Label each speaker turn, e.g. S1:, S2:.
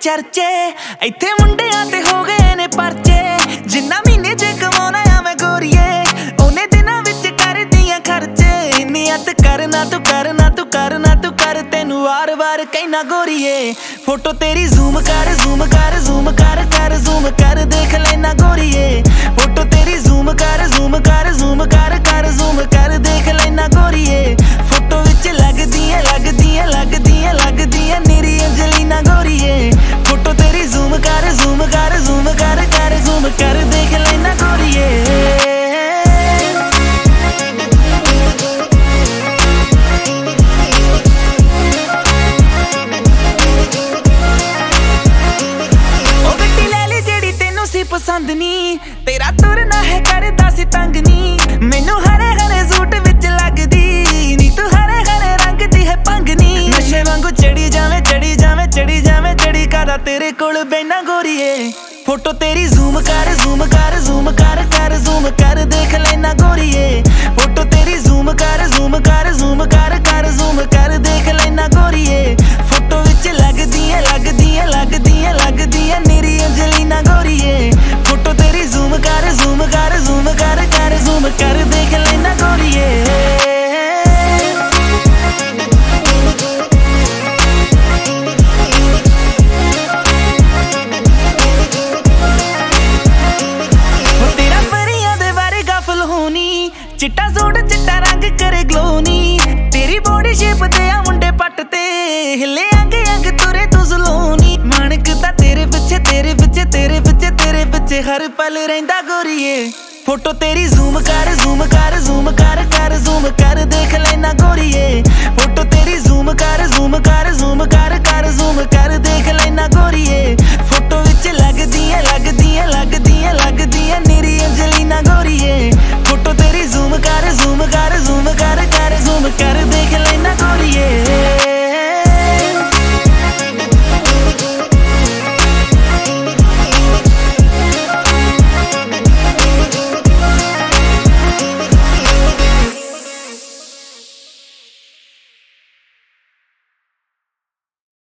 S1: चर्चे इत्थे मुंडियां ते हो गए ने परचे जिन्ना महीने च कमाउणा आ मैं गोरीए ओने दिनां विच करदियां खर्चे नियत करना तू करना तू करना तू कर तेनू वार वार कहना गोरीए फोटो तेरी जूम कर जूम कर जूम कर कर जूम कर देख लेना गोरीए फोटो तेरी जूम कर जूम कर जूम कर कर जूम कर देख लेना गोरीए फोटो विच लगदियां लगदियां लगदियां लगदियां निरी अंजलिना गोरीए फोटो तेरी जूम कर जूम कर जूम कर कर जूम कर देख लेना गोरीए पसंद नी तेरा तुरना है करदा सी तंग नी मैनू हरे हरे सूट विच लगदी नी तू हरे हरे रंग दी है पंग नी नशे वांगू चढ़ी जावे चढ़ी जावे चढ़ी जावे चढ़ी कादा तेरे कोल बैना गोरीए फोटो तेरी जूम कर जूम कर जूम कर कर जूम कर देख लेना गोरीए फोटो तेरी जूम कर जूम कर जूम कर कर जूम कर देख लेना गोरीए फोटो विच लगदियां लगदियां लगदियां लगदियां निरी अंजलिना गोरीए फोटो तेरी जूम कर जूम कर जूम कर कर जूम कर देख लेना गोरीए चिट्टा सूट चिट्टा रंग करे ग्लो नी तेरी बॉडी शेप दे आ मुंडे पट ते हिले अंग अंग तुरे तू सलोनी माणकदा तेरे पिछे तेरे पिछे तेरे पिछे तेरे पिछे हर पल रहिंदा गोरीए फोटो तेरी जूम कर जूम कर जूम कर कर जूम कर देख लेना गोरीए फोटो तेरी जूम कर जूम कर जूम कर कर जूम कर देख लेना